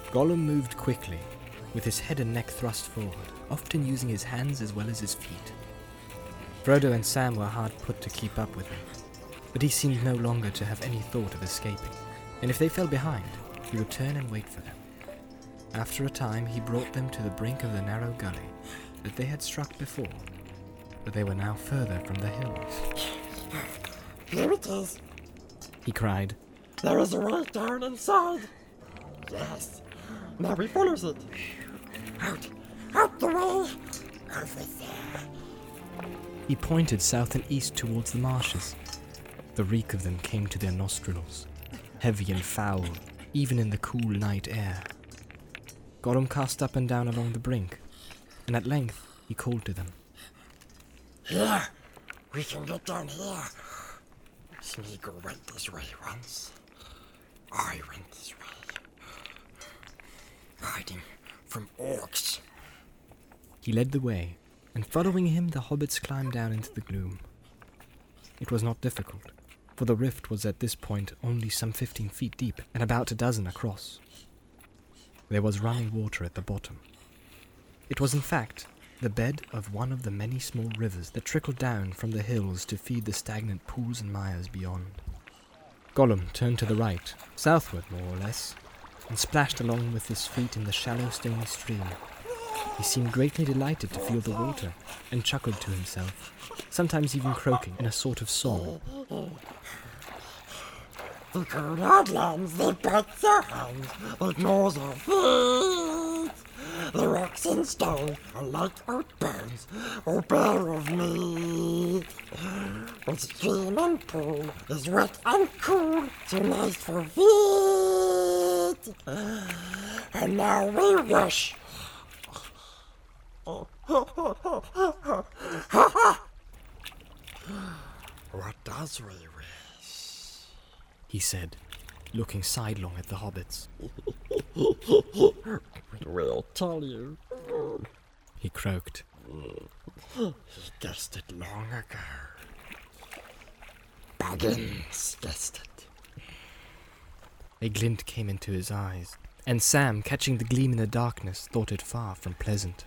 Gollum moved quickly, with his head and neck thrust forward, often using his hands as well as his feet. Frodo and Sam were hard put to keep up with him, but he seemed no longer to have any thought of escaping, and if they fell behind, he would turn and wait for them. After a time, he brought them to the brink of the narrow gully that they had struck before, but they were now further from the hills. Here it is, He cried. there is a way down inside. Yes, now we follows it. Out the way, over there. He pointed south and east towards the marshes. The reek of them came to their nostrils, heavy and foul, even in the cool night air. Gollum cast up and down along the brink, and at length he called to them. Here, we can get down here. Smeagol went this way once. I went this way. Hiding from orcs. He led the way, and following him the hobbits climbed down into the gloom. It was not difficult, for the rift was at this point only some 15 feet deep and about a dozen across. There was running water at the bottom. It was in fact the bed of one of the many small rivers that trickled down from the hills to feed the stagnant pools and mires beyond. Gollum turned to the right, southward more or less, and splashed along with his feet in the shallow stony stream. He seemed greatly delighted to feel the water, and chuckled to himself, sometimes even croaking in a sort of song. The cold hard lands, they bite their hands, it gnaws their feet. The rocks and stone are like oat bones, or bare of meat. The stream and pool is wet and cool, too nice for feet. And now we rush. What does we wish? He said, looking sidelong at the hobbits. We'll tell you. He croaked. He guessed it long ago. Baggins guessed it. A glint came into his eyes, and Sam, catching the gleam in the darkness, thought it far from pleasant.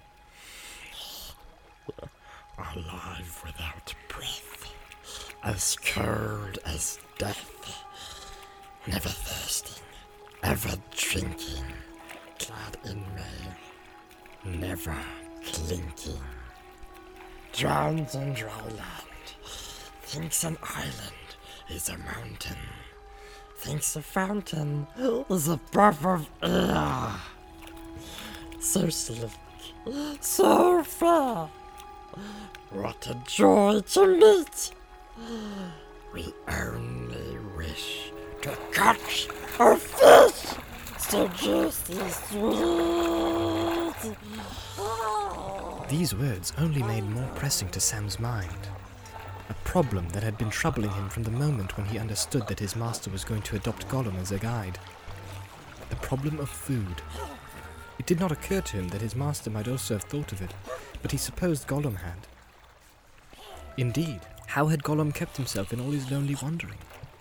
Alive without breath, as cold as death, never thirsting, ever drinking, clad in mail, never clinking. Drowns on dry land, thinks an island is a mountain, thinks a fountain is a breath of air. So slick, so fair, what a joy to meet! We only wish to catch a fish so juicy sweet. These words only made more pressing to Sam's mind. A problem that had been troubling him from the moment when he understood that his master was going to adopt Gollum as a guide. The problem of food. It did not occur to him that his master might also have thought of it, but he supposed Gollum had. Indeed, how had Gollum kept himself in all his lonely wandering?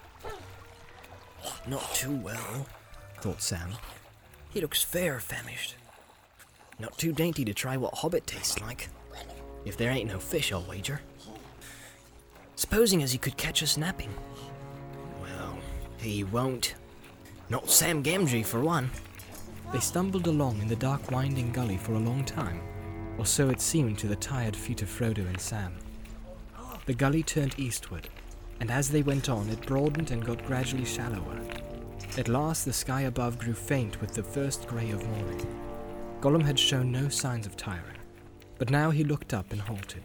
Not too well, thought Sam. he looks fair famished. Not too dainty to try what hobbit tastes like. If there ain't no fish, I'll wager. Supposing as he could catch us napping. Well, he won't. Not Sam Gamgee, for one. They stumbled along in the dark winding gully for a long time, or so it seemed to the tired feet of Frodo and Sam. The gully turned eastward, and as they went on it broadened and got gradually shallower. At last the sky above grew faint with the first grey of morning. Gollum had shown no signs of tiring, but now he looked up and halted.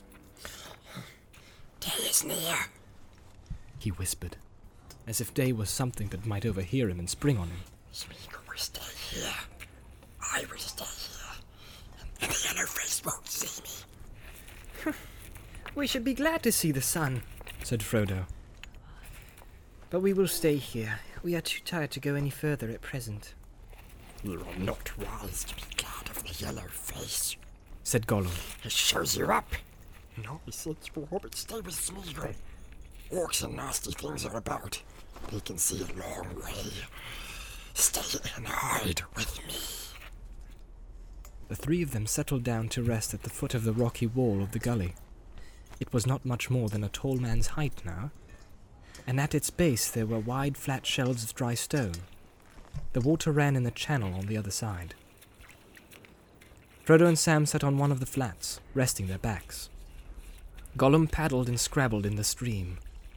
Day is near, He whispered, as if day was something that might overhear him and spring on him. Smeagol will stay here. I will stay here. And the Yellowface won't see me. We should be glad to see the sun, said Frodo. but we will stay here. We are too tired to go any further at present. You are not wise to be glad of the Yellowface. Said Gollum. It shows you up. Nonsense for hobbits, stay with Smeagol. Orcs and nasty things are about. They can see a long way. Stay and hide with me. The three of them settled down to rest at the foot of the rocky wall of the gully. It was not much more than a tall man's height now, and at its base there were wide flat shelves of dry stone. The water ran in the channel on the other side. Frodo and Sam sat on one of the flats, resting their backs. Gollum paddled and scrabbled in the stream.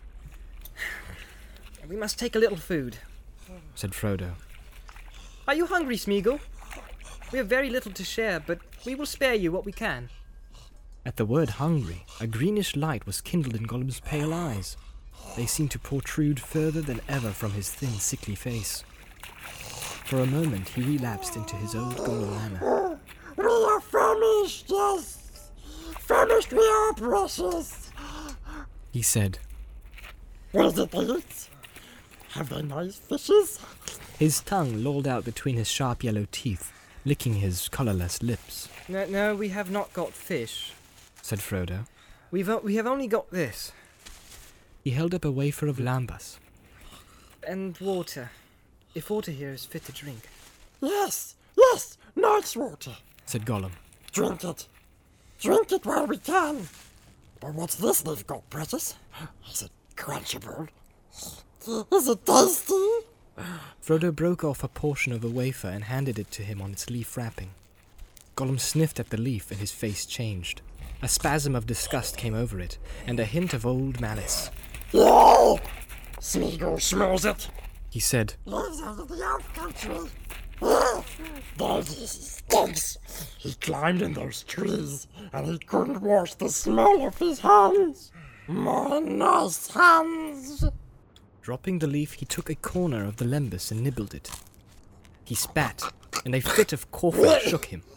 We must take a little food, said Frodo. Are you hungry, Smeagol? We have very little to share, but we will spare you what we can. At the word hungry, a greenish light was kindled in Gollum's pale eyes. They seemed to protrude further than ever from his thin, sickly face. For a moment he relapsed into his old Gollum manner. We are famished, yes. Famished we are, precious. He said. What did they eat? Have they nice fishes? His tongue lolled out between his sharp yellow teeth, licking his colourless lips. No, we have not got fish, said Frodo. We have only got this. He held up a wafer of lambas. And water, if water here is fit to drink. Yes, nice water, said Gollum. Drink it while we can. But what's this they've got, precious? Is it crunchable? Is it tasty? Frodo broke off a portion of the wafer and handed it to him on its leaf wrapping. Gollum sniffed at the leaf and his face changed. A spasm of disgust came over it, and a hint of old malice. Yeah! Smeagol smells it, he said. Lives out of the elf country. There he stinks. He climbed in those trees, and he couldn't wash the smell of his hands. My nice hands. Dropping the leaf, he took a corner of the lembas and nibbled it. He spat, and a fit of coughing shook him.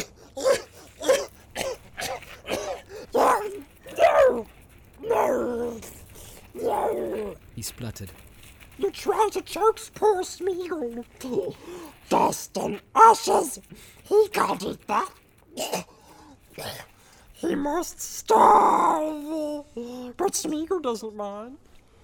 No. He spluttered. You try to choke poor Smeagol. Dust and ashes. He can't eat that. He must starve. But Smeagol doesn't mind.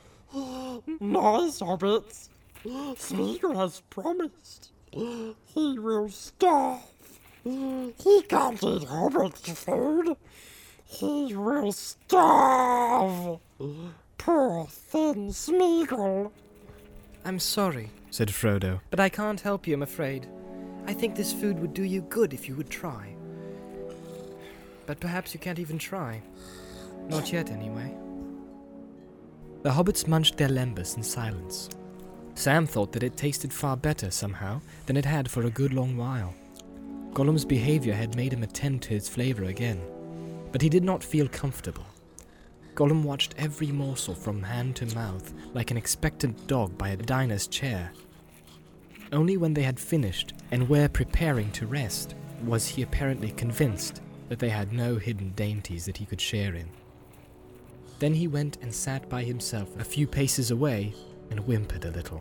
Nice hobbits. Smeagol has promised. He will starve. He can't eat hobbit food. He will starve. Poor thin Smeagol. I'm sorry, said Frodo. but I can't help you, I'm afraid. I think this food would do you good if you would try. But perhaps you can't even try. Not yet, anyway. The hobbits munched their lembas in silence. Sam thought that it tasted far better, somehow, than it had for a good long while. Gollum's behavior had made him attend to its flavor again, but he did not feel comfortable. Gollum watched every morsel from hand to mouth, like an expectant dog by a diner's chair. Only when they had finished, and were preparing to rest, was he apparently convinced that they had no hidden dainties that he could share in. Then he went and sat by himself a few paces away and whimpered a little.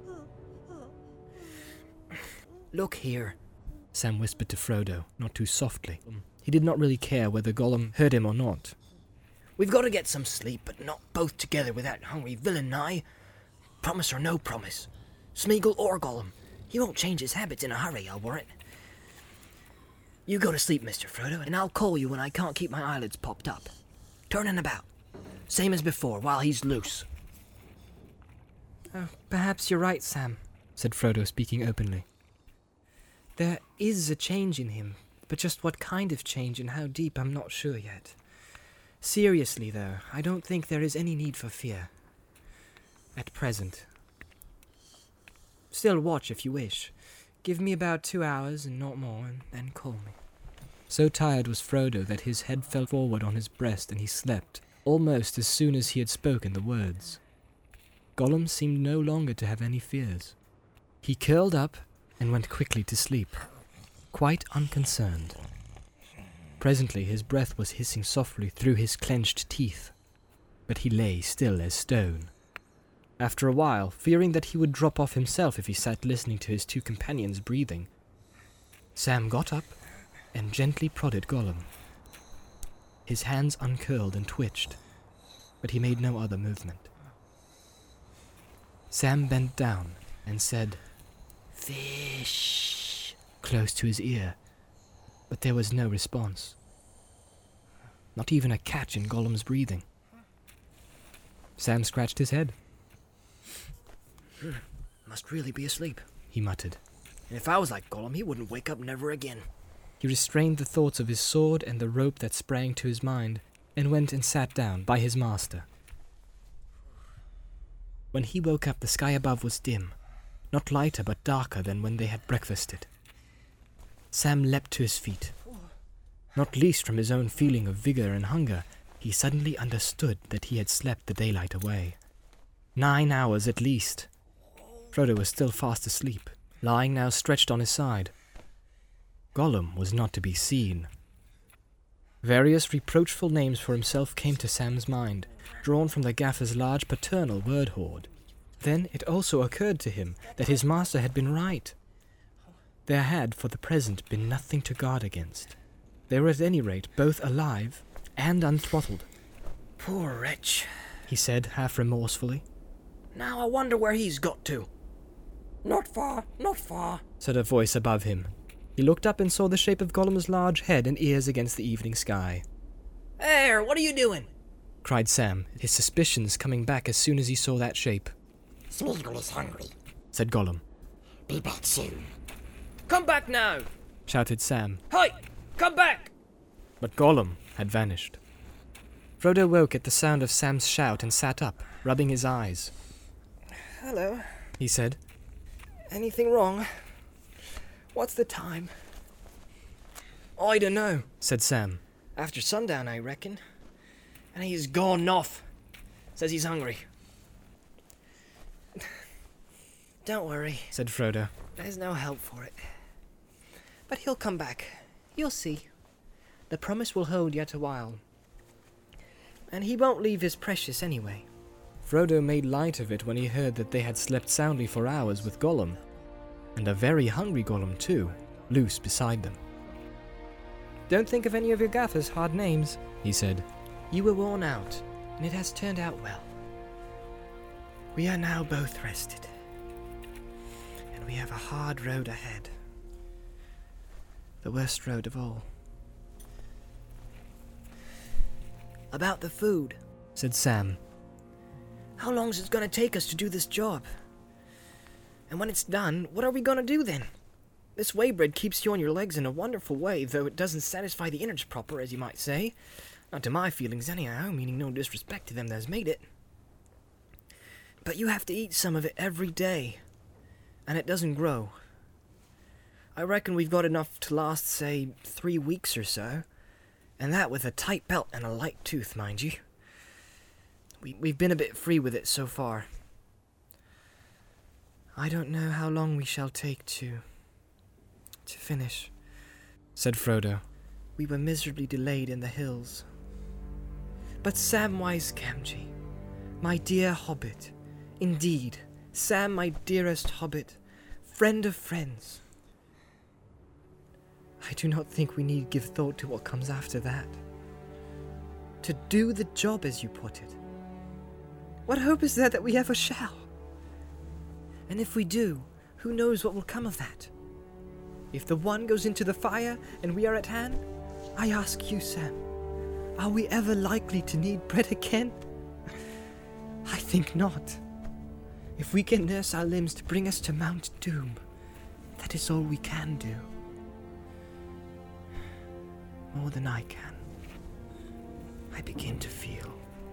Look here, Sam whispered to Frodo, not too softly. He did not really care whether Gollum heard him or not. we've got to get some sleep, but not both together with that hungry villain nigh. Promise or no promise, Smeagol or Gollum, he won't change his habits in a hurry, I'll warrant. You go to sleep, Mr. Frodo, and I'll call you when I can't keep my eyelids popped up. Turning about, same as before, while he's loose. Perhaps you're right, Sam, said Frodo, speaking openly. There is a change in him, but just what kind of change and how deep I'm not sure yet. Seriously, though, I don't think there is any need for fear. At present. Still watch if you wish. Give me about 2 hours and not more, and then call me. So tired was Frodo that his head fell forward on his breast and he slept, almost as soon as he had spoken the words. Gollum seemed no longer to have any fears. He curled up and went quickly to sleep, quite unconcerned. Presently his breath was hissing softly through his clenched teeth, but he lay still as stone. After a while, fearing that he would drop off himself if he sat listening to his two companions breathing, Sam got up and gently prodded Gollum. His hands uncurled and twitched, but he made no other movement. Sam bent down and said, Fish. close to his ear, but there was no response. Not even a catch in Gollum's breathing. Sam scratched his head. Must really be asleep. He muttered. And if I was like Gollum, he wouldn't wake up never again. He restrained the thoughts of his sword and the rope that sprang to his mind, and went and sat down by his master. When he woke up, the sky above was dim, not lighter but darker than when they had breakfasted. Sam leapt to his feet. Not least from his own feeling of vigor and hunger, he suddenly understood that he had slept the daylight away. 9 hours at least. Frodo was still fast asleep, lying now stretched on his side. Gollum was not to be seen. Various reproachful names for himself came to Sam's mind, drawn from the Gaffer's large paternal word hoard. Then it also occurred to him that his master had been right. There had, for the present, been nothing to guard against. They were at any rate both alive and unthrottled. Poor wretch, he said, half remorsefully. Now I wonder where he's got to. Not far, Said a voice above him. He looked up and saw the shape of Gollum's large head and ears against the evening sky. There, what are you doing? Cried Sam, his suspicions coming back as soon as he saw that shape. Smeagol is hungry. Said Gollum. Be back soon. Come back now! Shouted Sam, Hey, come back! but Gollum had vanished. Frodo woke at the sound of Sam's shout and sat up, rubbing his eyes. Hello. He said. Anything wrong? What's the time? I don't know, Said Sam. After sundown, I reckon. And he's gone off. Says he's hungry. Don't worry, Said Frodo. there's no help for it. But he'll come back. You'll see. The promise will hold yet a while. And he won't leave his precious anyway. Frodo made light of it when he heard that they had slept soundly for hours with Gollum, and a very hungry Gollum too, loose beside them. Don't think of any of your Gaffer's hard names, he said. You were worn out, and it has turned out well. We are now both rested, and we have a hard road ahead. The worst road of all. About the food, Said Sam. how long's it gonna take us to do this job? And when it's done, what are we gonna do then? This whey bread keeps you on your legs in a wonderful way, though it doesn't satisfy the innards proper, as you might say. Not to my feelings anyhow, meaning no disrespect to them that's made it. But you have to eat some of it every day, and it doesn't grow. I reckon we've got enough to last, say, 3 weeks or so, and that with a tight belt and a light tooth, mind you. We've been a bit free with it so far. I don't know how long we shall take to finish, Said Frodo. We were miserably delayed in the hills. But Samwise Gamgee, my dear hobbit, indeed, Sam, my dearest hobbit, friend of friends, I do not think we need give thought to what comes after that. To do the job, as you put it. What hope is there that we ever shall? And if we do, who knows what will come of that? If the one goes into the fire and we are at hand, I ask you, Sam, are we ever likely to need bread again? I think not. If we can nurse our limbs to bring us to Mount Doom, that is all we can do. More than I can. I begin to feel.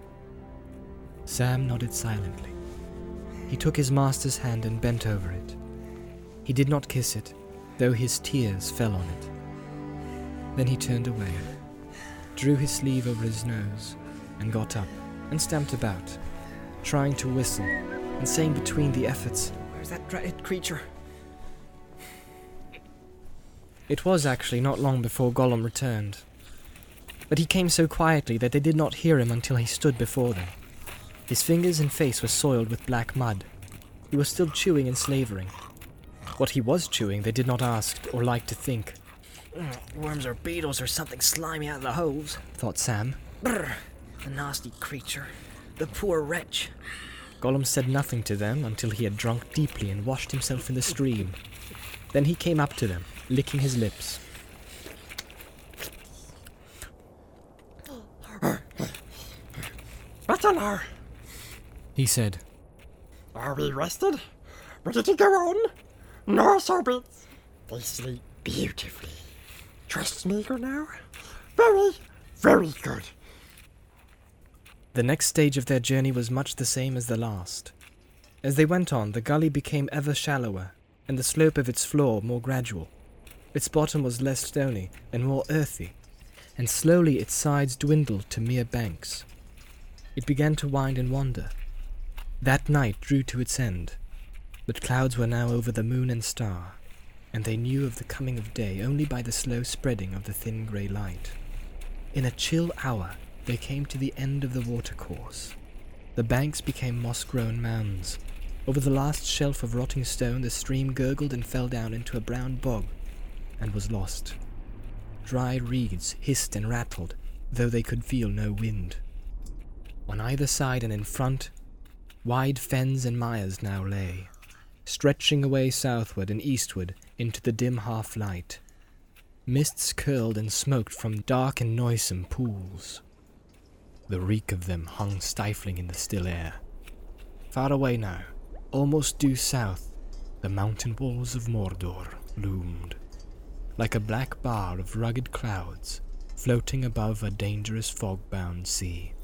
Sam nodded silently. He took his master's hand and bent over it. He did not kiss it, though his tears fell on it. Then he turned away, drew his sleeve over his nose, and got up and stamped about, trying to whistle and saying between the efforts, Where's that dreaded creature? It was actually not long before Gollum returned, but he came so quietly that they did not hear him until he stood before them. His fingers and face were soiled with black mud. He was still chewing and slavering. What he was chewing they did not ask or like to think. Worms or beetles or something slimy out of the holes, Thought Sam. Brr, the nasty creature. The poor wretch. Gollum said nothing to them until he had drunk deeply and washed himself in the stream. Then he came up to them, licking his lips. Better now, He said, are we rested? Ready to go on? No hobbits. They sleep beautifully. Trust Smeagol now? Very, very good. The next stage of their journey was much the same as the last. As they went on, the gully became ever shallower, and the slope of its floor more gradual. Its bottom was less stony and more earthy, and slowly its sides dwindled to mere banks. It began to wind and wander. That night drew to its end, but clouds were now over the moon and star, and they knew of the coming of day only by the slow spreading of the thin grey light. In a chill hour, they came to the end of the watercourse. The banks became moss-grown mounds. Over the last shelf of rotting stone, the stream gurgled and fell down into a brown bog, and was lost. Dry reeds hissed and rattled, though they could feel no wind. On either side and in front, wide fens and mires now lay, stretching away southward and eastward into the dim half-light. Mists curled and smoked from dark and noisome pools. The reek of them hung stifling in the still air. Far away now, almost due south, the mountain walls of Mordor loomed, like a black bar of rugged clouds floating above a dangerous fog-bound sea.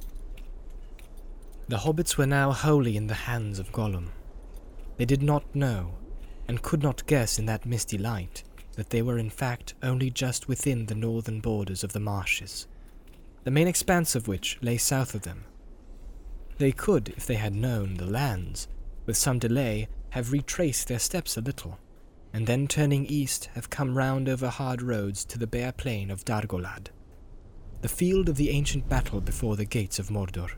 The hobbits were now wholly in the hands of Gollum. They did not know, and could not guess in that misty light, that they were in fact only just within the northern borders of the marshes, the main expanse of which lay south of them. They could, if they had known the lands, with some delay, have retraced their steps a little, and then turning east have come round over hard roads to the bare plain of Dargolad, the field of the ancient battle before the gates of Mordor.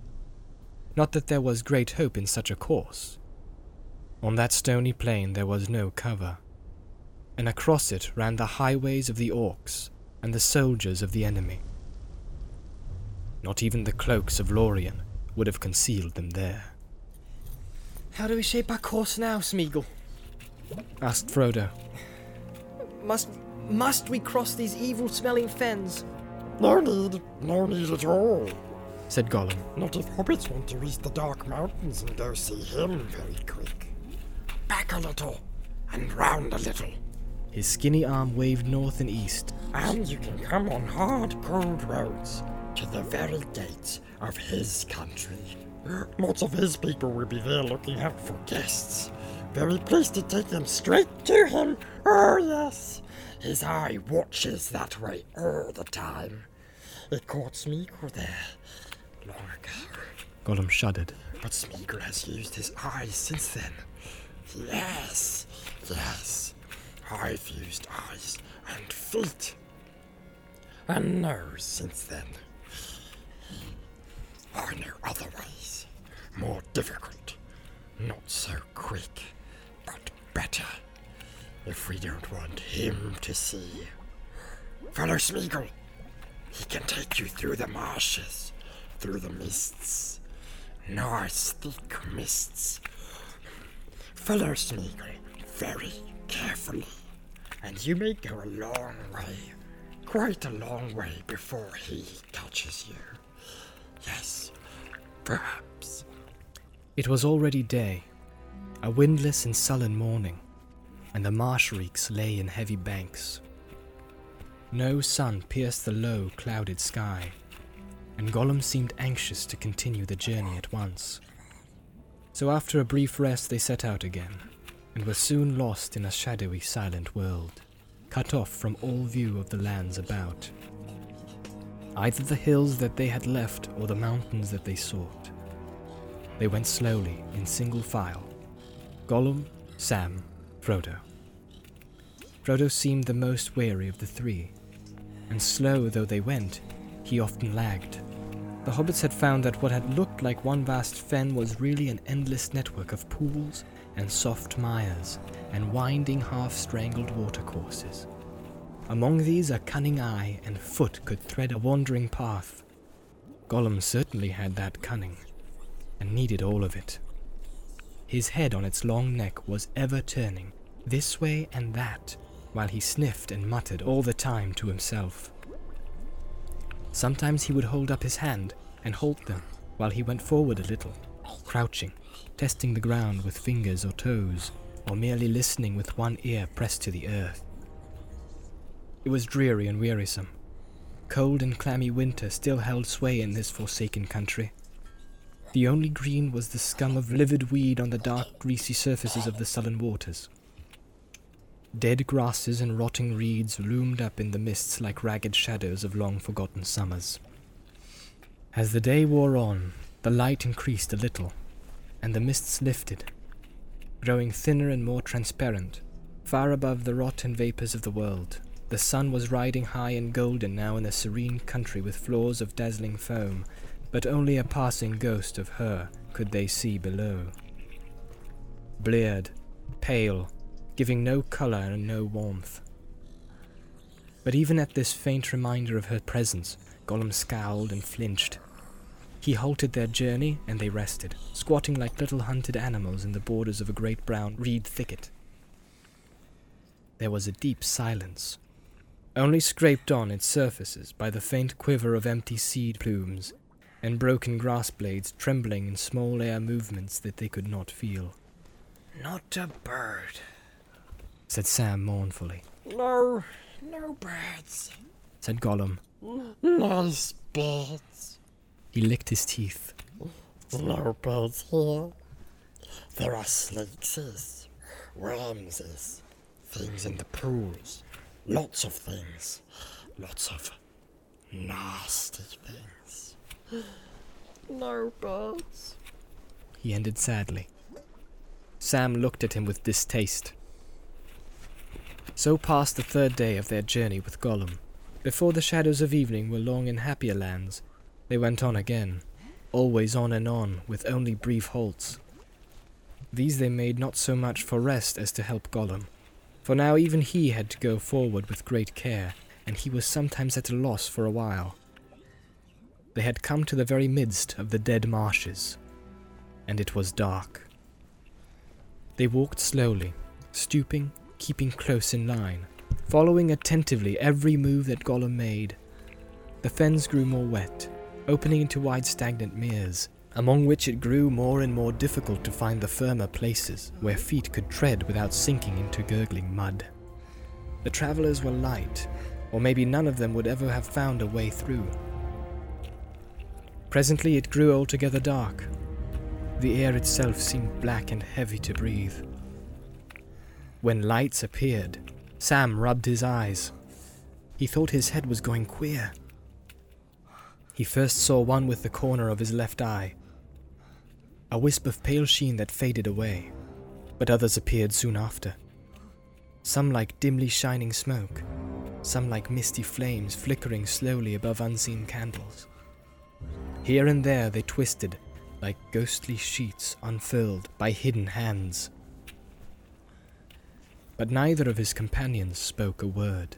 Not that there was great hope in such a course. On that stony plain there was no cover, and across it ran the highways of the orcs and the soldiers of the enemy. Not even the cloaks of Lorien would have concealed them there. How do we shape our course now, Smeagol? Asked Frodo. Must we cross these evil-smelling fens? No need at all. Said Gollum. Not if hobbits want to reach the Dark Mountains and go see him very quick. Back a little, and round a little. His skinny arm waved north and east. And you can come on hard, cold roads to the very gates of his country. Lots of his people will be there looking out for guests. Very pleased to take them straight to him. Oh, yes. His eye watches that way all the time. It caught Smeagol there long ago. Gollum shuddered. But Smeagol has used his eyes since then. Yes. I've used eyes and feet and nose since then. I know other ways. More difficult. Not so quick, but better. If we don't want him to see. Follow Smeagol. He can take you through the marshes, through the mists. Nice thick mists. Follow Smeagol very carefully, and you may go a long way, quite a long way before he catches you. Yes, perhaps. It was already day, a windless and sullen morning, and the marsh reeks lay in heavy banks. No sun pierced the low, clouded sky, and Gollum seemed anxious to continue the journey at once. So after a brief rest they set out again, and were soon lost in a shadowy, silent world, cut off from all view of the lands about. Either the hills that they had left or the mountains that they sought. They went slowly, in single file. Gollum, Sam, Frodo. Frodo seemed the most weary of the three, and slow though they went, he often lagged. The hobbits had found that what had looked like one vast fen was really an endless network of pools and soft mires and winding half-strangled watercourses. Among these a cunning eye and foot could thread a wandering path. Gollum certainly had that cunning, and needed all of it. His head on its long neck was ever turning, this way and that, while he sniffed and muttered all the time to himself. Sometimes he would hold up his hand and halt them while he went forward a little, crouching, testing the ground with fingers or toes, or merely listening with one ear pressed to the earth. It was dreary and wearisome. Cold and clammy winter still held sway in this forsaken country. The only green was the scum of livid weed on the dark, greasy surfaces of the sullen waters. Dead grasses and rotting reeds loomed up in the mists like ragged shadows of long-forgotten summers. As the day wore on, the light increased a little, and the mists lifted, growing thinner and more transparent, far above the rot and vapours of the world. The sun was riding high and golden now in a serene country with floors of dazzling foam, but only a passing ghost of her could they see below. Bleared, pale, giving no colour and no warmth. But even at this faint reminder of her presence, Gollum scowled and flinched. He halted their journey, and they rested, squatting like little hunted animals in the borders of a great brown reed thicket. There was a deep silence, only scraped on its surfaces by the faint quiver of empty seed plumes and broken grass blades trembling in small air movements that they could not feel. Not a bird, said Sam mournfully. No birds. Said Gollum. Nice birds. He licked his teeth. No birds here. There are snakes, worms, things in the pools. Lots of things. Lots of nasty things. No birds. He ended sadly. Sam looked at him with distaste. So passed the third day of their journey with Gollum. Before the shadows of evening were long in happier lands, they went on again, always on and on, with only brief halts. These they made not so much for rest as to help Gollum, for now even he had to go forward with great care, and he was sometimes at a loss for a while. They had come to the very midst of the dead marshes, and it was dark. They walked slowly, stooping, keeping close in line, following attentively every move that Gollum made. The fens grew more wet, opening into wide stagnant meres, among which it grew more and more difficult to find the firmer places where feet could tread without sinking into gurgling mud. The travellers were light, or maybe none of them would ever have found a way through. Presently it grew altogether dark. The air itself seemed black and heavy to breathe. When lights appeared, Sam rubbed his eyes. He thought his head was going queer. He first saw one with the corner of his left eye, a wisp of pale sheen that faded away, but others appeared soon after. Some like dimly shining smoke, some like misty flames flickering slowly above unseen candles. Here and there they twisted, like ghostly sheets unfurled by hidden hands. But neither of his companions spoke a word.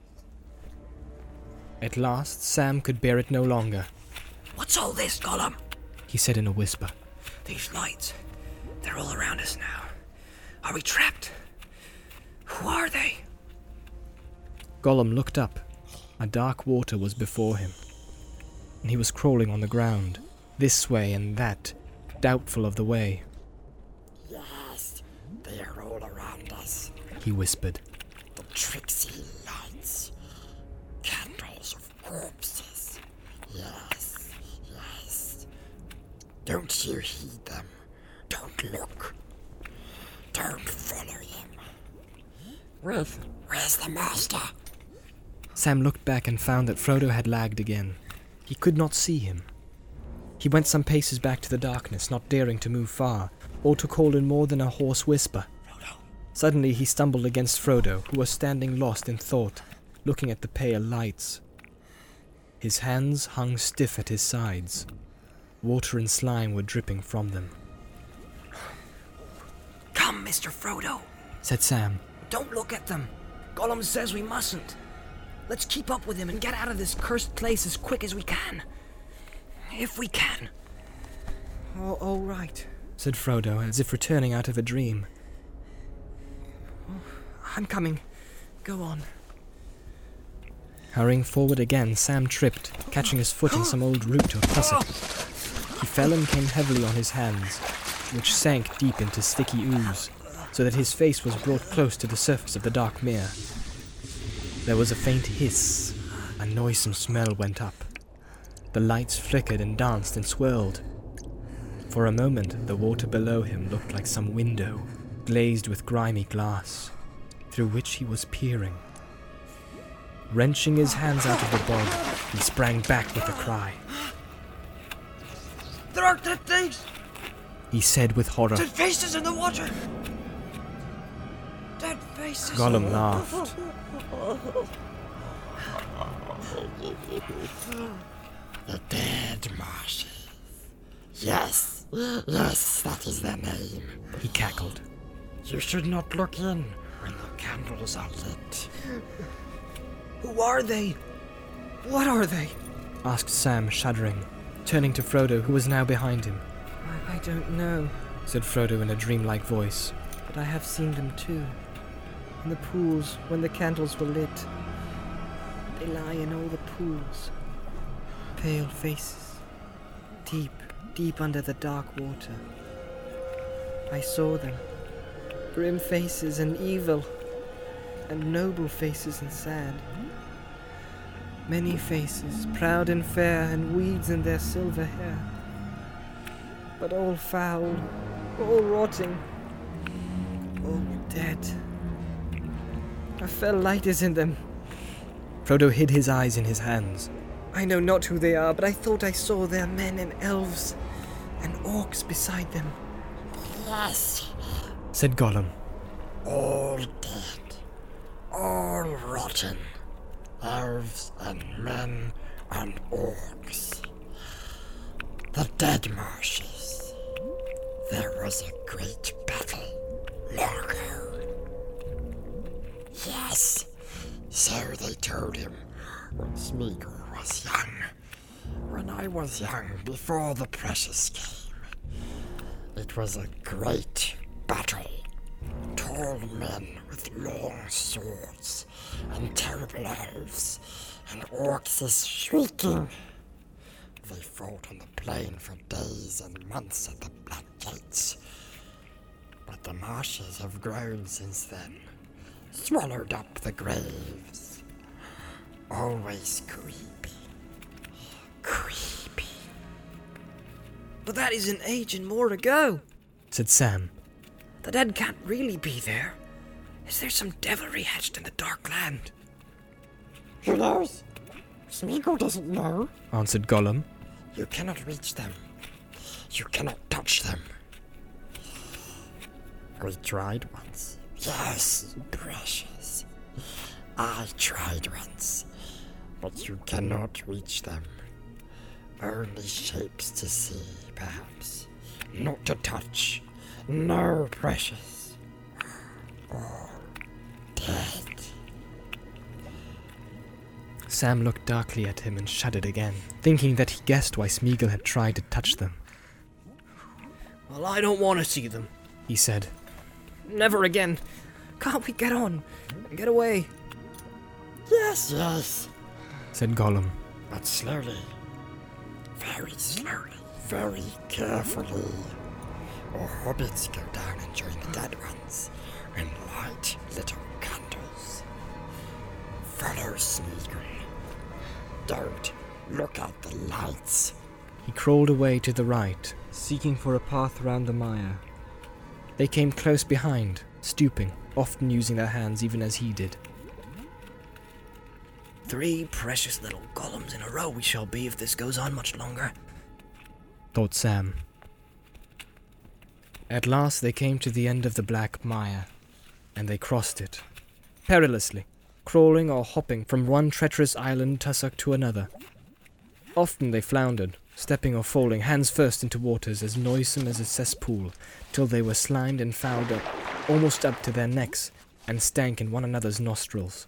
At last, Sam could bear it no longer. "What's all this, Gollum?" he said in a whisper. "These lights, they're all around us now. Are we trapped? Who are they?" Gollum looked up. A dark water was before him, and he was crawling on the ground, this way and that, doubtful of the way. Yes, they are all around us. He whispered. The tricksy lights. Candles of corpses. Yes, yes. Don't you heed them. Don't look. Don't follow them. Where's the master? Sam looked back and found that Frodo had lagged again. He could not see him. He went some paces back to the darkness, not daring to move far, or to call in more than a hoarse whisper. Frodo. Suddenly he stumbled against Frodo, who was standing lost in thought, looking at the pale lights. His hands hung stiff at his sides. Water and slime were dripping from them. "Come, Mr. Frodo," said Sam. "Don't look at them. Gollum says we mustn't. Let's keep up with him and get out of this cursed place as quick as we can. If we can." "All right," said Frodo, as if returning out of a dream. I'm coming. Go on. Hurrying forward again, Sam tripped, catching his foot in some old root or tussock. He fell and came heavily on his hands, which sank deep into sticky ooze, so that his face was brought close to the surface of the dark mere. There was a faint hiss. A noisome smell went up. The lights flickered and danced and swirled. For a moment, the water below him looked like some window, glazed with grimy glass, through which he was peering. Wrenching his hands out of the bog, he sprang back with a cry. There are dead things! He said with horror. Dead faces in the water! Dead faces! Gollum laughed. The dead marshes. Yes, yes, that is their name. He cackled. You should not look in when the candles are lit. Who are they? What are they? Asked Sam, shuddering, turning to Frodo, who was now behind him. I don't know, Said Frodo in a dreamlike voice. but I have seen them too. In the pools, when the candles were lit. They lie in all the pools. Pale faces. Deep, deep under the dark water. I saw them. Grim faces and evil. And noble faces and sad. Many faces, proud and fair, and weeds in their silver hair. But all foul, all rotting, all dead. I fell light as in them. Frodo hid his eyes in his hands. I know not who they are, but I thought I saw their men and elves and orcs beside them. Yes, Said Gollum. all dead, all rotten. Elves and men and orcs. The dead marshes. There was a great battle long ago. Yes, so they told him when Smeagol was young. When I was young, before the Precious came. It was a great battle. Tall men with long swords, and terrible elves, and orcs shrieking. They fought on the plain for days and months at the Black Gates. But the marshes have grown since then, swallowed up the graves. Always creepy. Creepy. But that is an age and more ago. Said Sam. The dead can't really be there. Is there some devilry hatched in the dark land? Who knows? Smeagol doesn't know. Answered Gollum. You cannot reach them. You cannot touch them. We tried once. Yes, precious. I tried once. But you cannot reach them. Only shapes to see, perhaps. Not to touch. No, precious. All dead. Sam looked darkly at him and shuddered again, thinking that he guessed why Smeagol had tried to touch them. Well, I don't want to see them. He said. Never again. Can't we get on and get away? Yes, yes. Said Gollum. But slowly. Very slowly. Very carefully. Or hobbits go down and join the dead ones and light little candles. Follow Smeagol. Don't look at the lights. He crawled away to the right, seeking for a path round the mire. They came close behind, stooping, often using their hands even as he did. 3 precious little Gollums in a row we shall be if this goes on much longer. Thought Sam. At last they came to the end of the black mire, and they crossed it, perilously, crawling or hopping from one treacherous island tussock to another. Often they floundered, stepping or falling hands first into waters as noisome as a cesspool, till they were slimed and fouled up, almost up to their necks, and stank in one another's nostrils.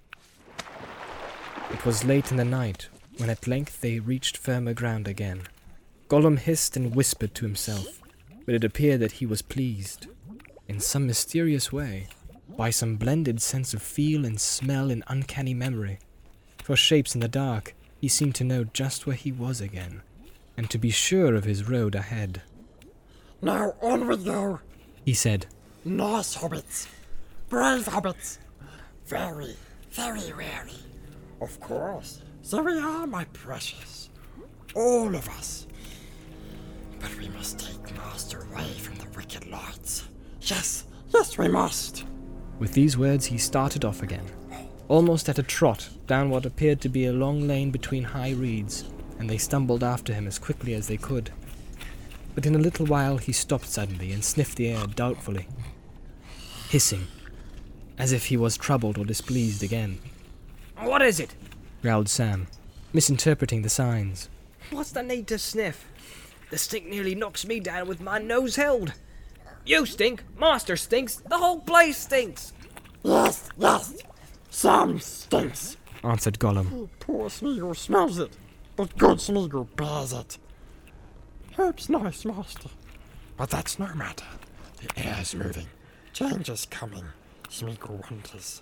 It was late in the night, when at length they reached firmer ground again. Gollum hissed and whispered to himself. but it appeared that he was pleased, in some mysterious way, by some blended sense of feel and smell and uncanny memory. For shapes in the dark, he seemed to know just where he was again, and to be sure of his road ahead. Now on we go, He said, nice hobbits, brave hobbits, very, very wary. Of course, so we are, my precious, all of us. But we must take Master away from the wicked lights. Yes, we must. With these words he started off again, almost at a trot, down what appeared to be a long lane between high reeds, and they stumbled after him as quickly as they could. But in a little while he stopped suddenly and sniffed the air doubtfully, hissing, as if he was troubled or displeased again. What is it? Growled Sam, misinterpreting the signs. What's the need to sniff? The stink nearly knocks me down with my nose held. You stink, Master stinks, the whole place stinks. Yes, Sam stinks. Answered Gollum. Poor Smeagol smells it, but good Smeagol bears it. Hope's nice, Master, but that's no matter. The air's moving, change is coming. Smeagol wonders.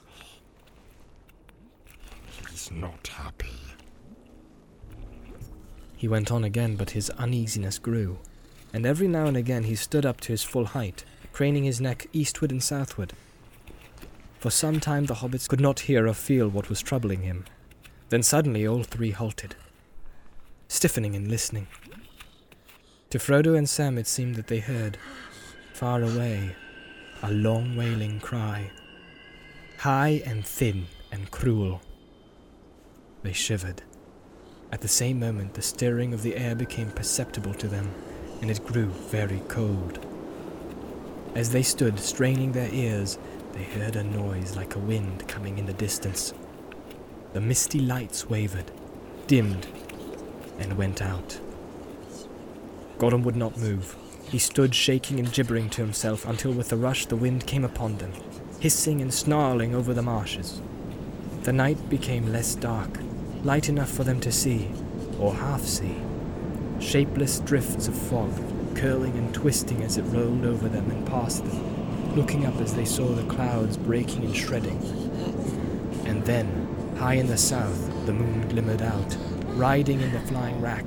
He's not happy. He went on again, but his uneasiness grew, and every now and again he stood up to his full height, craning his neck eastward and southward. For some time the hobbits could not hear or feel what was troubling him. Then suddenly all three halted, stiffening and listening. To Frodo and Sam it seemed that they heard, far away, a long wailing cry, high and thin and cruel. They shivered. At the same moment the stirring of the air became perceptible to them, and it grew very cold. As they stood straining their ears, they heard a noise like a wind coming in the distance. The misty lights wavered, dimmed, and went out. Gollum would not move. He stood shaking and gibbering to himself until with a rush the wind came upon them, hissing and snarling over the marshes. The night became less dark, light enough for them to see, or half see, shapeless drifts of fog, curling and twisting as it rolled over them and past them, looking up as they saw the clouds breaking and shredding. And then, high in the south, the moon glimmered out, riding in the flying wrack.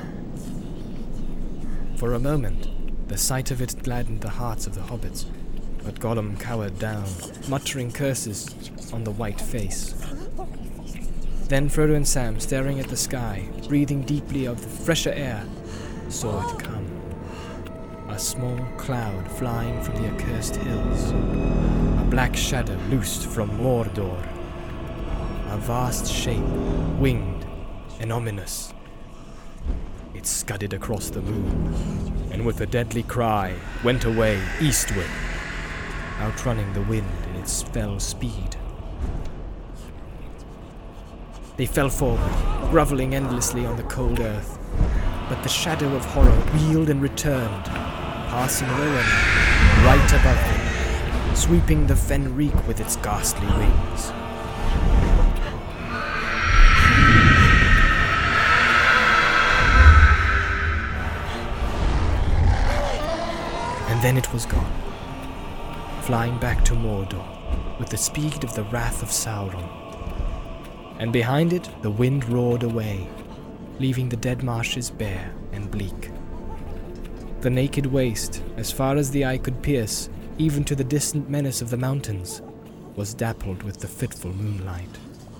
For a moment, the sight of it gladdened the hearts of the hobbits, but Gollum cowered down, muttering curses on the white face. Then Frodo and Sam, staring at the sky, breathing deeply of the fresher air, saw it come. A small cloud flying from the accursed hills. A black shadow loosed from Mordor. A vast shape, winged and ominous. It scudded across the moon, and with a deadly cry, went away eastward, outrunning the wind in its fell speed. They fell forward, grovelling endlessly on the cold earth, but the shadow of horror wheeled and returned, passing lower now, right above them, sweeping the Fenreek with its ghastly wings. And then it was gone, flying back to Mordor with the speed of the wrath of Sauron. And behind it the wind roared away, leaving the dead marshes bare and bleak. The naked waste, as far as the eye could pierce, even to the distant menace of the mountains, was dappled with the fitful moonlight.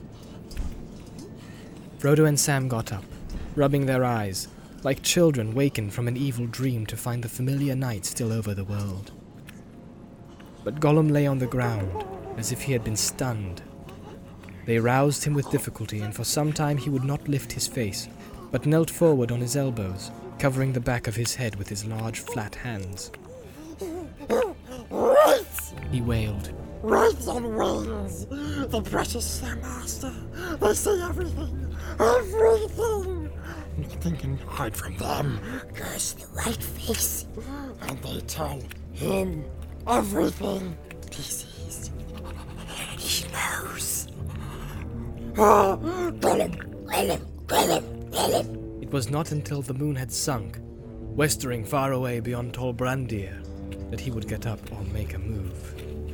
Frodo and Sam got up, rubbing their eyes, like children wakened from an evil dream to find the familiar night still over the world. But Gollum lay on the ground, as if he had been stunned. They roused him with difficulty, and for some time he would not lift his face, but knelt forward on his elbows, covering the back of his head with his large flat hands. Wraiths! He wailed. Wraiths on wings! The precious Sir Master! They see everything! Everything! Nothing can hide from them! Curse the white face! And they tell him everything! He sees. He knows. Kill him! It was not until the moon had sunk, westering far away beyond Tol Brandir, that he would get up or make a move.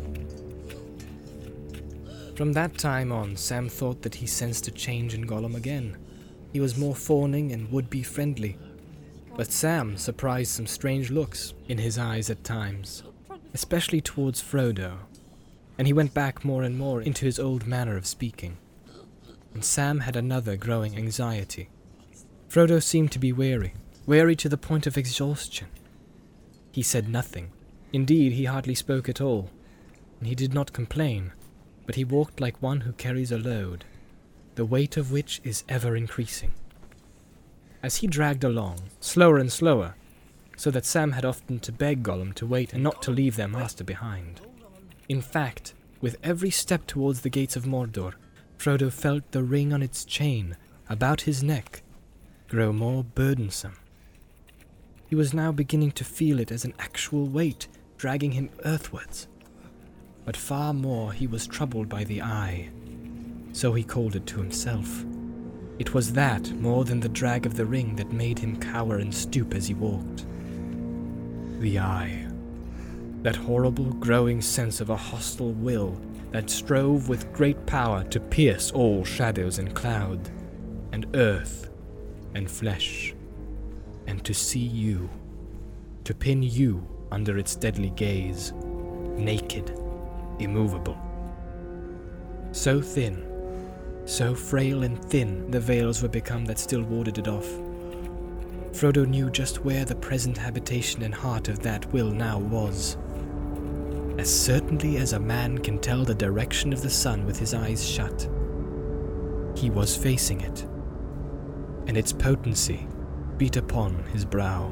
From that time on, Sam thought that he sensed a change in Gollum again. He was more fawning and would-be friendly, but Sam surprised some strange looks in his eyes at times, especially towards Frodo, and he went back more and more into his old manner of speaking. And Sam had another growing anxiety. Frodo seemed to be weary to the point of exhaustion. He said nothing. Indeed, he hardly spoke at all, and he did not complain, but he walked like one who carries a load, the weight of which is ever increasing. As he dragged along, slower and slower, so that Sam had often to beg Gollum to wait and not to leave their master behind. In fact, with every step towards the gates of Mordor, Frodo felt the ring on its chain about his neck grow more burdensome. He was now beginning to feel it as an actual weight dragging him earthwards. But far more he was troubled by the eye, so he called it to himself. It was that, more than the drag of the ring, that made him cower and stoop as he walked. The eye. That horrible, growing sense of a hostile will that strove with great power to pierce all shadows and cloud, and earth, and flesh, and to see you, to pin you under its deadly gaze, naked, immovable. So thin, so frail and thin the veils were become that still warded it off. Frodo knew just where the present habitation and heart of that will now was. As certainly as a man can tell the direction of the sun with his eyes shut. He was facing it, and its potency beat upon his brow.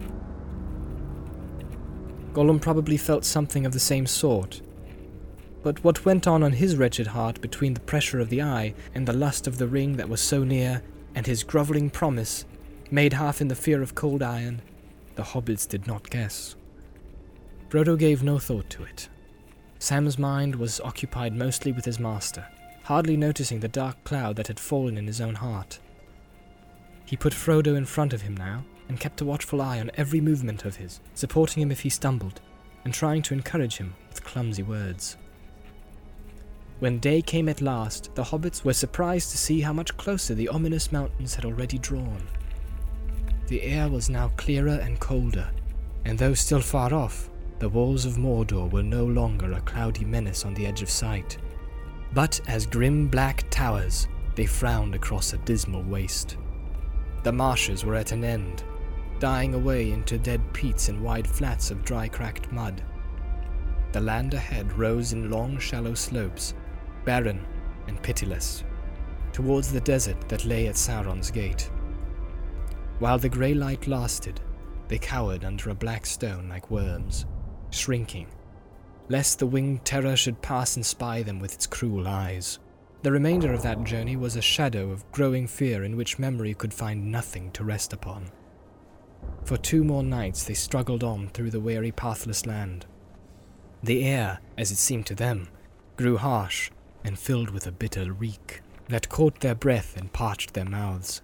Gollum probably felt something of the same sort, but what went on his wretched heart between the pressure of the eye and the lust of the ring that was so near, and his grovelling promise, made half in the fear of cold iron, the hobbits did not guess. Frodo gave no thought to it. Sam's mind was occupied mostly with his master, hardly noticing the dark cloud that had fallen in his own heart. He put Frodo in front of him now, and kept a watchful eye on every movement of his, supporting him if he stumbled, and trying to encourage him with clumsy words. When day came at last, the hobbits were surprised to see how much closer the ominous mountains had already drawn. The air was now clearer and colder, and though still far off, the walls of Mordor were no longer a cloudy menace on the edge of sight, but as grim black towers, they frowned across a dismal waste. The marshes were at an end, dying away into dead peats and wide flats of dry cracked mud. The land ahead rose in long shallow slopes, barren and pitiless, towards the desert that lay at Sauron's gate. While the grey light lasted, they cowered under a black stone like worms, shrinking, lest the winged terror should pass and spy them with its cruel eyes. The remainder of that journey was a shadow of growing fear in which memory could find nothing to rest upon. For 2 more nights they struggled on through the weary pathless land. The air, as it seemed to them, grew harsh and filled with a bitter reek that caught their breath and parched their mouths.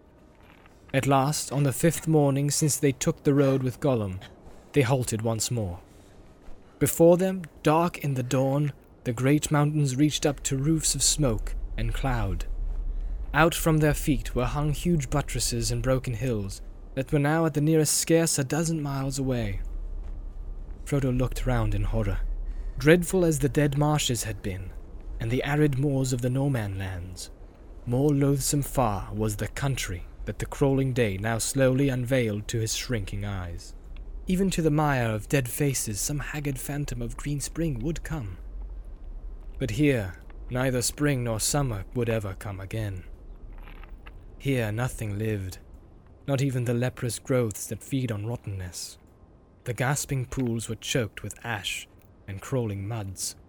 At last, on the 5th morning since they took the road with Gollum, they halted once more. Before them, dark in the dawn, the great mountains reached up to roofs of smoke and cloud. Out from their feet were hung huge buttresses and broken hills that were now at the nearest scarce a dozen miles away. Frodo looked round in horror. Dreadful as the dead marshes had been, and the arid moors of the No-Man lands, more loathsome far was the country that the crawling day now slowly unveiled to his shrinking eyes. Even to the mire of dead faces some haggard phantom of green spring would come. But here, neither spring nor summer would ever come again. Here nothing lived, not even the leprous growths that feed on rottenness. The gasping pools were choked with ash and crawling muds,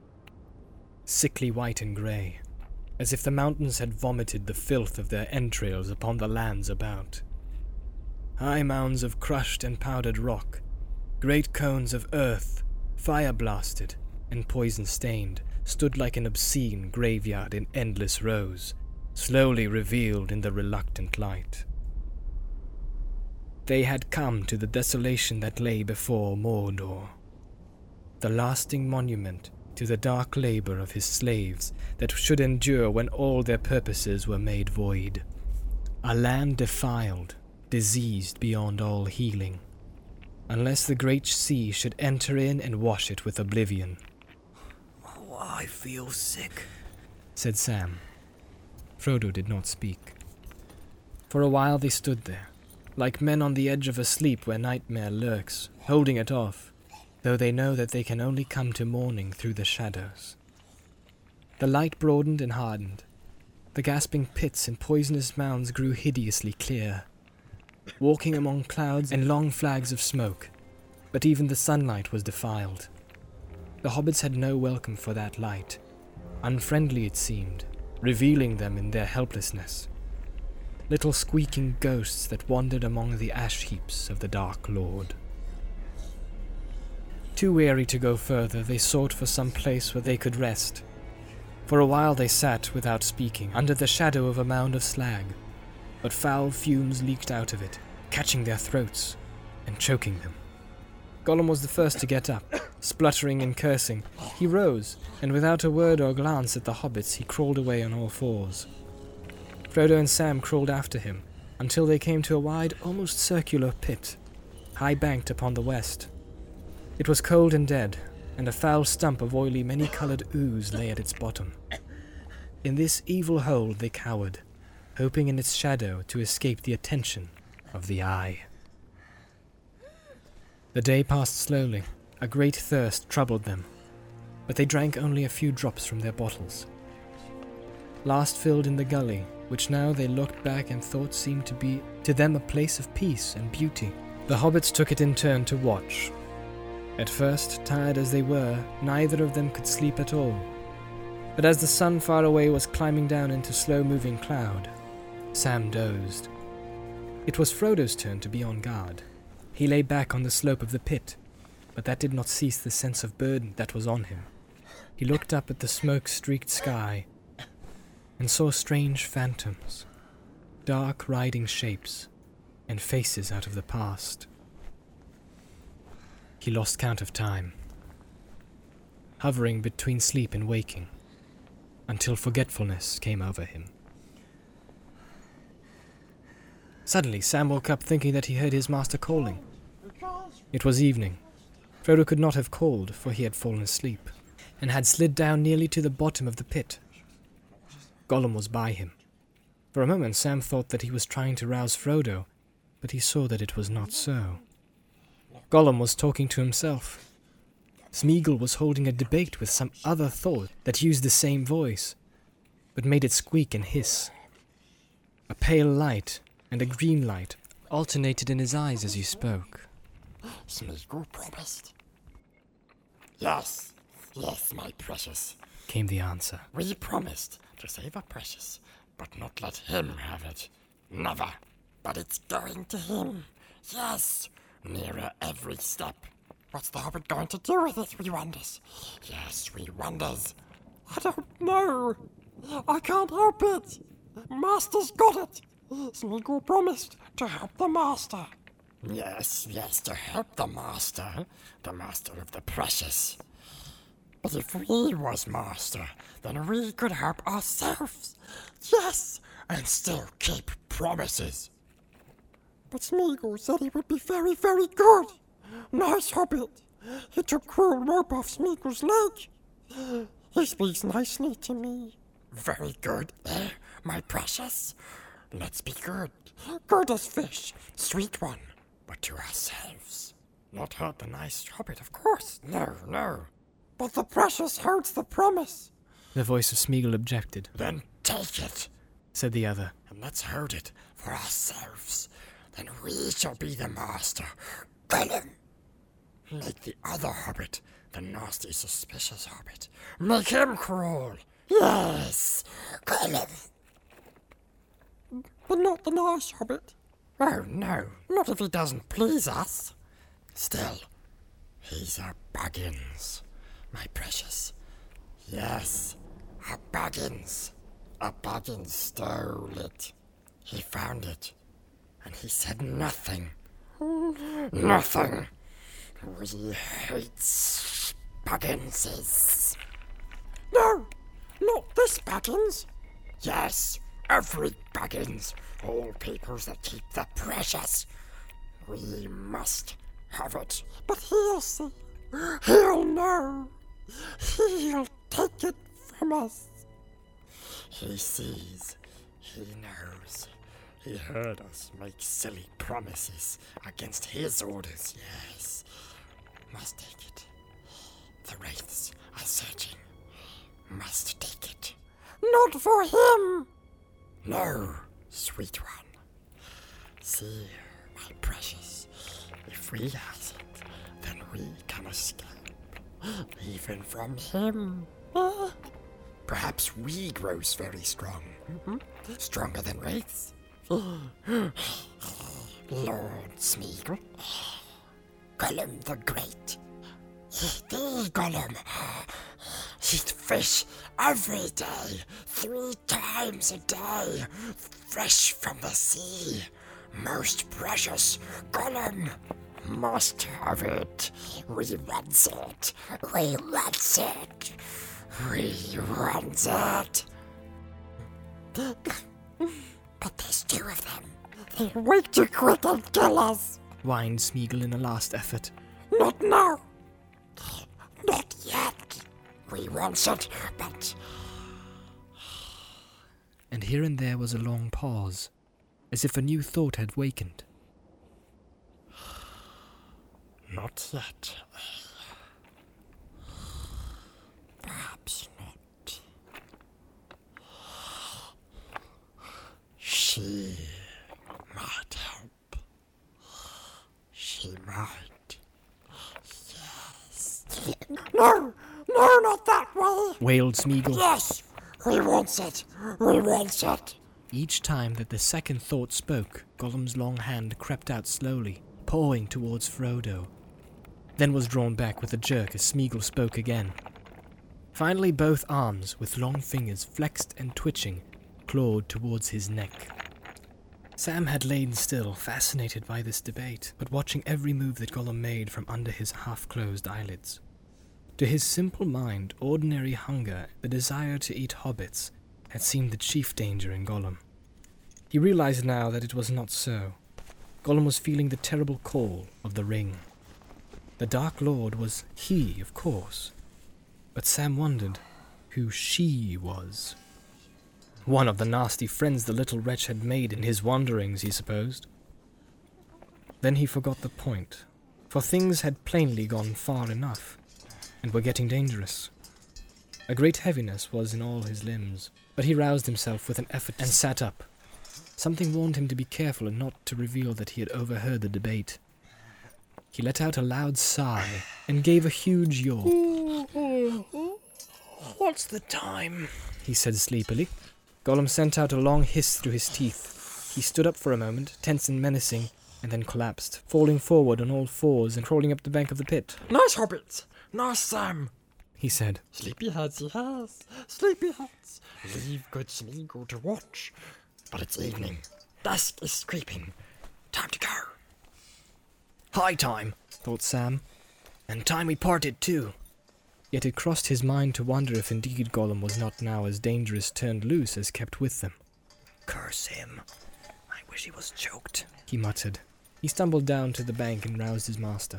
sickly white and grey, as if the mountains had vomited the filth of their entrails upon the lands about. High mounds of crushed and powdered rock, great cones of earth, fire-blasted and poison-stained, stood like an obscene graveyard in endless rows, slowly revealed in the reluctant light. They had come to the desolation that lay before Mordor, the lasting monument to the dark labor of his slaves that should endure when all their purposes were made void. A land defiled, diseased beyond all healing, unless the great sea should enter in and wash it with oblivion. "Oh, I feel sick," said Sam. Frodo did not speak. For a while they stood there, like men on the edge of a sleep where nightmare lurks, holding it off, though they know that they can only come to morning through the shadows. The light broadened and hardened. The gasping pits and poisonous mounds grew hideously clear, walking among clouds and long flags of smoke, but even the sunlight was defiled. The hobbits had no welcome for that light. Unfriendly it seemed, revealing them in their helplessness. Little squeaking ghosts that wandered among the ash heaps of the Dark Lord. Too weary to go further, they sought for some place where they could rest. For a while they sat without speaking, under the shadow of a mound of slag, but foul fumes leaked out of it, catching their throats and choking them. Gollum was the first to get up, spluttering and cursing. He rose, and without a word or glance at the hobbits, he crawled away on all fours. Frodo and Sam crawled after him, until they came to a wide, almost circular pit, high-banked upon the west. It was cold and dead, and a foul stump of oily, many-coloured ooze lay at its bottom. In this evil hole they cowered, hoping in its shadow to escape the attention of the Eye. The day passed slowly. A great thirst troubled them, but they drank only a few drops from their bottles. Last filled in the gully, which now they looked back and thought seemed to be to them a place of peace and beauty. The hobbits took it in turn to watch. At first, tired as they were, neither of them could sleep at all. But as the sun far away was climbing down into slow-moving cloud, Sam dozed. It was Frodo's turn to be on guard. He lay back on the slope of the pit, but that did not cease the sense of burden that was on him. He looked up at the smoke-streaked sky and saw strange phantoms, dark riding shapes, and faces out of the past. He lost count of time, hovering between sleep and waking, until forgetfulness came over him. Suddenly, Sam woke up thinking that he heard his master calling. It was evening. Frodo could not have called, for he had fallen asleep, and had slid down nearly to the bottom of the pit. Gollum was by him. For a moment Sam thought that he was trying to rouse Frodo, but he saw that it was not so. Gollum was talking to himself. Smeagol was holding a debate with some other thought that used the same voice, but made it squeak and hiss. A pale light and a green light alternated in his eyes as he spoke. Smeagol promised. Yes, my precious, came the answer. We promised to save our precious, but not let him have it. Never. But it's going to him. Yes, nearer every step. What's the hobbit going to do with it, we wonders? Yes, we wonders. I don't know. I can't help it. Master's got it. Smeagol promised to help the master. Yes, to help the master of the precious. But if we was master, then we could help ourselves. Yes, and still keep promises. But Smeagol said he would be very, very good. Nice hobbit. He took cruel rope off Smeagol's leg. He speaks nicely to me. Very good, my precious? Let's be good. Good as fish, sweet one, but to ourselves. Not hurt the nice hobbit, of course. No. But the precious holds the promise. The voice of Smeagol objected. Then take it, said the other, and let's hold it for ourselves. Then we shall be the master. Gollum! Make the other hobbit, the nasty, suspicious hobbit. Make him crawl. Yes, Gollum. But not the nice hobbit. Oh, no, not if he doesn't please us. Still, he's a Baggins, my precious. Yes, a Baggins. A Baggins stole it. He found it, and he said nothing. Nothing. We hate Spugginses. No, not this Buggins. Yes, every Buggins. All peoples that keep the precious. We must have it. But he'll see. He'll know. He'll take it from us. He sees. He knows. He heard us make silly promises against his orders, yes. Must take it. The wraiths are searching. Must take it. Not for him! No, sweet one. See, my precious, if we have it, then we can escape. Even from him. Perhaps we grows very strong. Stronger than wraiths. Lord Smeagol. Gollum the Great. The Gollum. Eat fish every day, 3 times a day, fresh from the sea. Most precious Gollum. Must have it. We want it. We want it. We want it. But there's 2 of them. They're way too quick and kill us. whined Smeagol in a last effort. Not now. Not yet. We want it, but... And here and there was a long pause, as if a new thought had wakened. Not yet. Perhaps not. She might help. She might. Yes. No! No, not that way! Wailed Smeagol. Yes! We want it! We want it! Each time that the second thought spoke, Gollum's long hand crept out slowly, pawing towards Frodo, then was drawn back with a jerk as Smeagol spoke again. Finally, both arms, with long fingers flexed and twitching, clawed towards his neck. Sam had lain still, fascinated by this debate, but watching every move that Gollum made from under his half-closed eyelids. To his simple mind, ordinary hunger, the desire to eat hobbits, had seemed the chief danger in Gollum. He realized now that it was not so. Gollum was feeling the terrible call of the ring. The Dark Lord was he, of course, but Sam wondered who she was. One of the nasty friends the little wretch had made in his wanderings, he supposed. Then he forgot the point, for things had plainly gone far enough, and were getting dangerous. A great heaviness was in all his limbs, but he roused himself with an effort and sat up. Something warned him to be careful and not to reveal that he had overheard the debate. He let out a loud sigh and gave a huge yawn. What's the time? He said sleepily. Gollum sent out a long hiss through his teeth. He stood up for a moment, tense and menacing, and then collapsed, falling forward on all fours and crawling up the bank of the pit. Nice hobbits! Nice Sam! He said. Sleepyheads he has. Sleepyheads. Leave good Smeagol to watch. But it's evening. Dusk is creeping. Time to go. High time, Thought Sam. and time we parted too. Yet it crossed his mind to wonder if indeed Gollum was not now as dangerous turned loose as kept with them. Curse him. I wish he was choked. He muttered. He stumbled down to the bank and roused his master.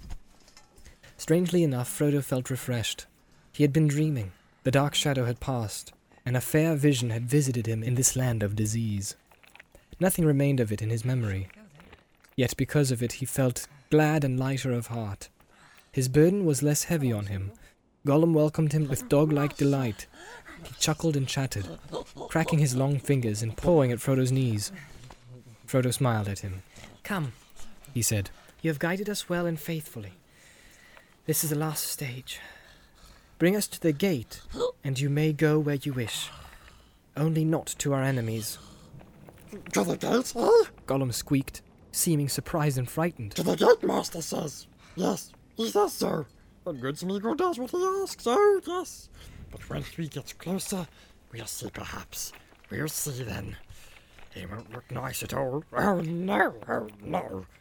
Strangely enough, Frodo felt refreshed. He had been dreaming. The dark shadow had passed, and a fair vision had visited him in this land of disease. Nothing remained of it in his memory. Yet because of it he felt glad and lighter of heart. His burden was less heavy on him. Gollum welcomed him with dog-like delight. He chuckled and chattered, cracking his long fingers and pawing at Frodo's knees. Frodo smiled at him. Come, He said, you have guided us well and faithfully. This is the last stage. "Bring us to the gate, and you may go where you wish. Only not to our enemies." To the gate, eh? Gollum squeaked, seeming surprised and frightened. To the gate, Master says. Yes, he says so. And good Smeagol does what he asks, oh yes. But when we get closer, we'll see perhaps. We'll see then. He won't look nice at all. Oh no, oh no.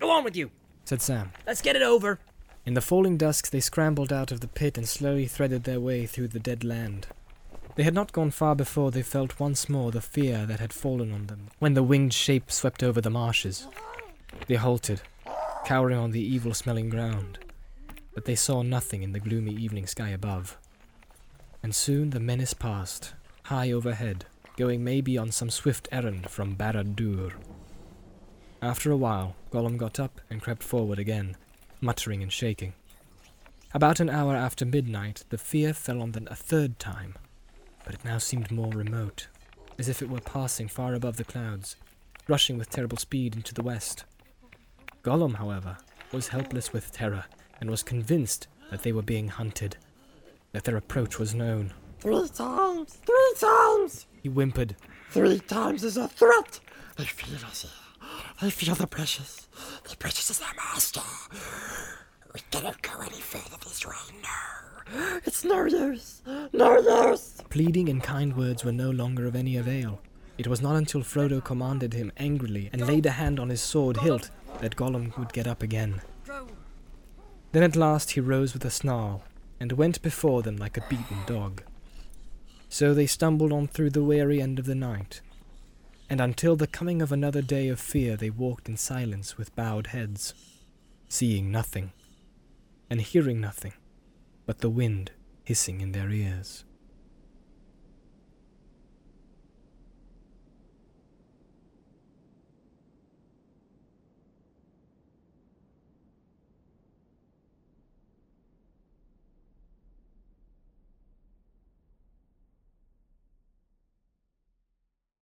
Go on with you. said Sam. Let's get it over. In the falling dusk, they scrambled out of the pit and slowly threaded their way through the dead land. They had not gone far before they felt once more the fear that had fallen on them when the winged shape swept over the marshes. They halted, cowering on the evil-smelling ground, but they saw nothing in the gloomy evening sky above. And soon the menace passed, high overhead, going maybe on some swift errand from Barad-dûr. After a while, Gollum got up and crept forward again, muttering and shaking. About an hour after midnight, the fear fell on them a third time, but it now seemed more remote, as if it were passing far above the clouds, rushing with terrible speed into the west. Gollum, however, was helpless with terror, and was convinced that they were being hunted, that their approach was known. 3 times! 3 times! He whimpered. 3 times is a threat! They feel us here. They feel the precious. The precious is their master. We cannot go any further this way, no. It's no use. No use. Pleading and kind words were no longer of any avail. It was not until Frodo commanded him angrily and laid a hand on his sword hilt that Gollum would get up again. Then at last he rose with a snarl, and went before them like a beaten dog. So they stumbled on through the weary end of the night, and until the coming of another day of fear they walked in silence with bowed heads, seeing nothing, and hearing nothing, but the wind hissing in their ears.